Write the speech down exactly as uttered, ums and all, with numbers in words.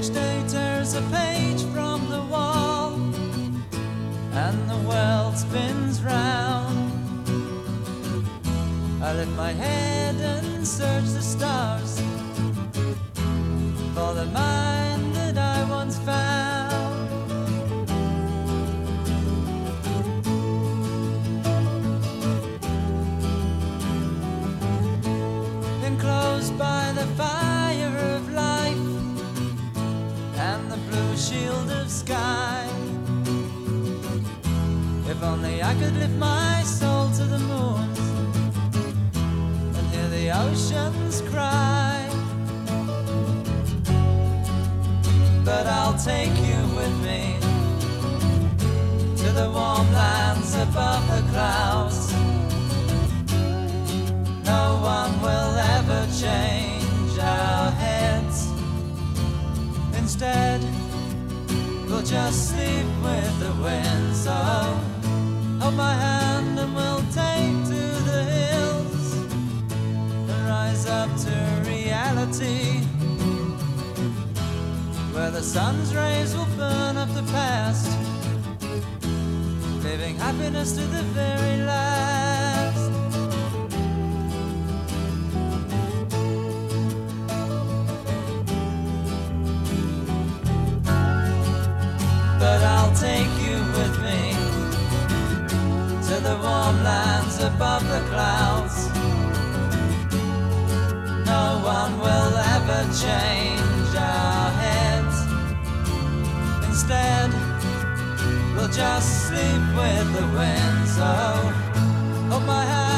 Each day tears a page from the wall, and the world spins round. I lift my head and search the stars for the mind that I once found. Enclosed by the fire of life and the blue shield of sky, if only I could lift my soul to the moons and hear the oceans cry. But I'll take you with me to the warm lands above the clouds. No one will ever change our heads. Instead, we'll just sleep with the wind. So hold my hand and we'll take to the hills and rise up to reality, where the sun's rays will burn up the past, giving happiness to the very last. But I'll take you with me to the warm lands above the clouds. No one will ever change our heads. Instead, we'll just sleep with the wind. So hold my hand